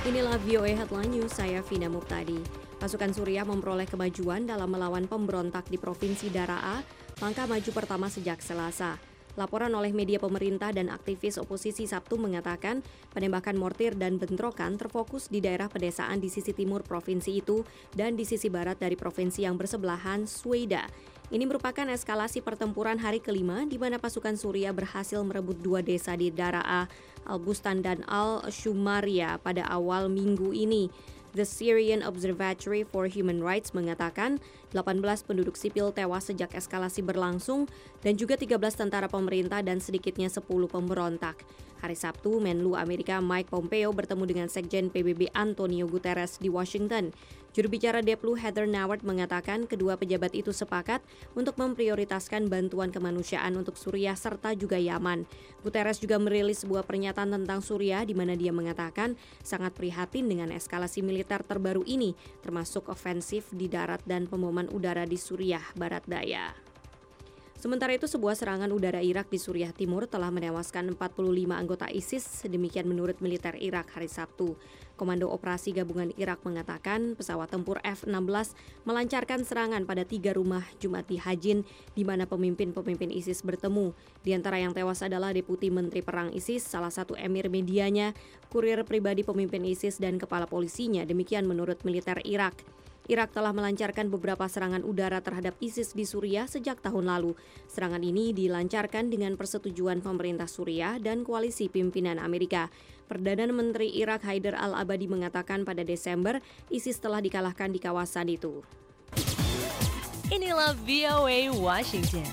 Inilah VOA Headline News, saya Vina Muptadi. Pasukan Suriah memperoleh kemajuan dalam melawan pemberontak di Provinsi Daraa, langkah maju pertama sejak Selasa. Laporan oleh media pemerintah dan aktivis oposisi Sabtu mengatakan penembakan mortir dan bentrokan terfokus di daerah pedesaan di sisi timur provinsi itu dan di sisi barat dari provinsi yang bersebelahan, Sweida. Ini merupakan eskalasi pertempuran hari kelima di mana pasukan Suriah berhasil merebut 2 desa di Daraa, Al-Bustan dan Al-Shumaria pada awal minggu ini. The Syrian Observatory for Human Rights mengatakan 18 penduduk sipil tewas sejak eskalasi berlangsung dan juga 13 tentara pemerintah dan sedikitnya 10 pemberontak. Hari Sabtu, Menlu Amerika Mike Pompeo bertemu dengan Sekjen PBB Antonio Guterres di Washington. Juru bicara Deplu Heather Nauert mengatakan kedua pejabat itu sepakat untuk memprioritaskan bantuan kemanusiaan untuk Suriah serta juga Yaman. Guterres juga merilis sebuah pernyataan tentang Suriah di mana dia mengatakan sangat prihatin dengan eskalasi militer terbaru ini, termasuk ofensif di darat dan pemboman udara di Suriah Barat Daya. Sementara itu, sebuah serangan udara Irak di Suriah Timur telah menewaskan 45 anggota ISIS, demikian menurut militer Irak hari Sabtu. Komando Operasi Gabungan Irak mengatakan pesawat tempur F-16 melancarkan serangan pada 3 rumah Jumat di Hajin, di mana pemimpin-pemimpin ISIS bertemu. Di antara yang tewas adalah Deputi Menteri Perang ISIS, salah satu emir medianya, kurir pribadi pemimpin ISIS, dan kepala polisinya, demikian menurut militer Irak. Irak telah melancarkan beberapa serangan udara terhadap ISIS di Suriah sejak tahun lalu. Serangan ini dilancarkan dengan persetujuan pemerintah Suriah dan koalisi pimpinan Amerika. Perdana Menteri Irak Haidar al-Abadi mengatakan pada Desember ISIS telah dikalahkan di kawasan itu. Inilah VOA Washington.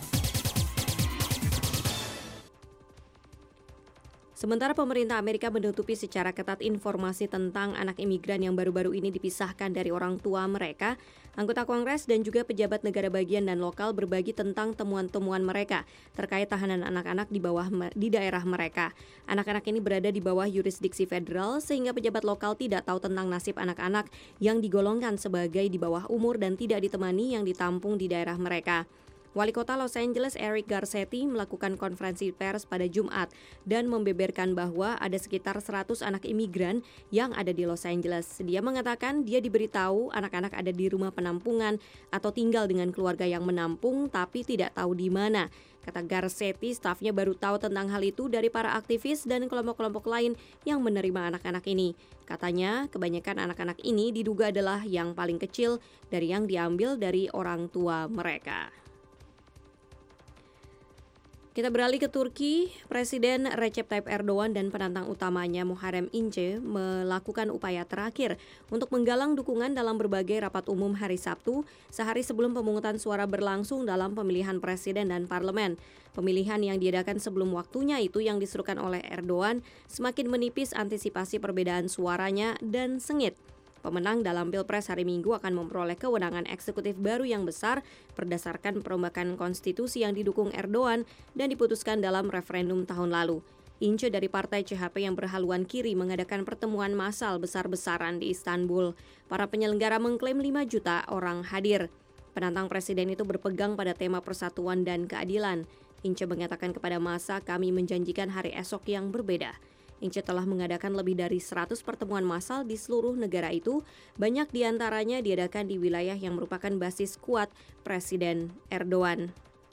Sementara pemerintah Amerika menutupi secara ketat informasi tentang anak imigran yang baru-baru ini dipisahkan dari orang tua mereka, anggota Kongres dan juga pejabat negara bagian dan lokal berbagi tentang temuan-temuan mereka terkait tahanan anak-anak di daerah mereka. Anak-anak ini berada di bawah yurisdiksi federal sehingga pejabat lokal tidak tahu tentang nasib anak-anak yang digolongkan sebagai di bawah umur dan tidak ditemani yang ditampung di daerah mereka. Wali Kota Los Angeles Eric Garcetti melakukan konferensi pers pada Jumat dan membeberkan bahwa ada sekitar 100 anak imigran yang ada di Los Angeles. Dia mengatakan dia diberitahu anak-anak ada di rumah penampungan atau tinggal dengan keluarga yang menampung tapi tidak tahu di mana. Kata Garcetti, stafnya baru tahu tentang hal itu dari para aktivis dan kelompok-kelompok lain yang menerima anak-anak ini. Katanya, kebanyakan anak-anak ini diduga adalah yang paling kecil dari yang diambil dari orang tua mereka. Kita beralih ke Turki. Presiden Recep Tayyip Erdogan dan penantang utamanya Muharrem İnce melakukan upaya terakhir untuk menggalang dukungan dalam berbagai rapat umum hari Sabtu, sehari sebelum pemungutan suara berlangsung dalam pemilihan presiden dan parlemen. Pemilihan yang diadakan sebelum waktunya itu yang diserukan oleh Erdogan semakin menipis antisipasi perbedaan suaranya dan sengit. Pemenang dalam Pilpres hari Minggu akan memperoleh kewenangan eksekutif baru yang besar berdasarkan perombakan konstitusi yang didukung Erdogan dan diputuskan dalam referendum tahun lalu. Ince dari partai CHP yang berhaluan kiri mengadakan pertemuan massal besar-besaran di Istanbul. Para penyelenggara mengklaim 5 juta orang hadir. Penantang presiden itu berpegang pada tema persatuan dan keadilan. Ince mengatakan kepada massa, kami menjanjikan hari esok yang berbeda. Ince telah mengadakan lebih dari 100 pertemuan massal di seluruh negara itu, banyak diantaranya diadakan di wilayah yang merupakan basis kuat Presiden Erdogan.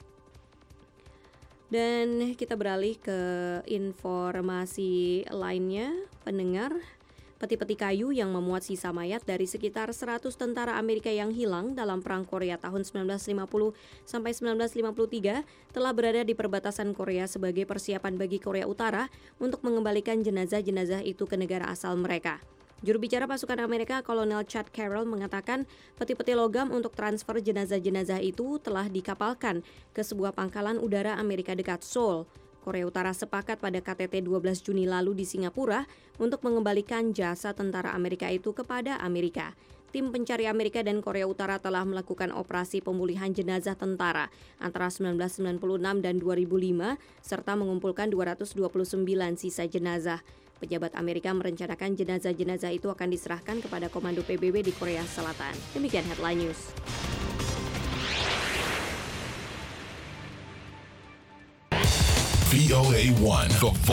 Dan kita beralih ke informasi lainnya, pendengar. Peti-peti kayu yang memuat sisa mayat dari sekitar 100 tentara Amerika yang hilang dalam Perang Korea tahun 1950 sampai 1953 telah berada di perbatasan Korea sebagai persiapan bagi Korea Utara untuk mengembalikan jenazah-jenazah itu ke negara asal mereka. Juru bicara pasukan Amerika, Kolonel Chad Carroll mengatakan peti-peti logam untuk transfer jenazah-jenazah itu telah dikapalkan ke sebuah pangkalan udara Amerika dekat Seoul. Korea Utara sepakat pada KTT 12 Juni lalu di Singapura untuk mengembalikan jasa tentara Amerika itu kepada Amerika. Tim pencari Amerika dan Korea Utara telah melakukan operasi pemulihan jenazah tentara antara 1996 dan 2005 serta mengumpulkan 229 sisa jenazah. Pejabat Amerika merencanakan jenazah-jenazah itu akan diserahkan kepada Komando PBB di Korea Selatan. Demikian Headline News. VOA1, the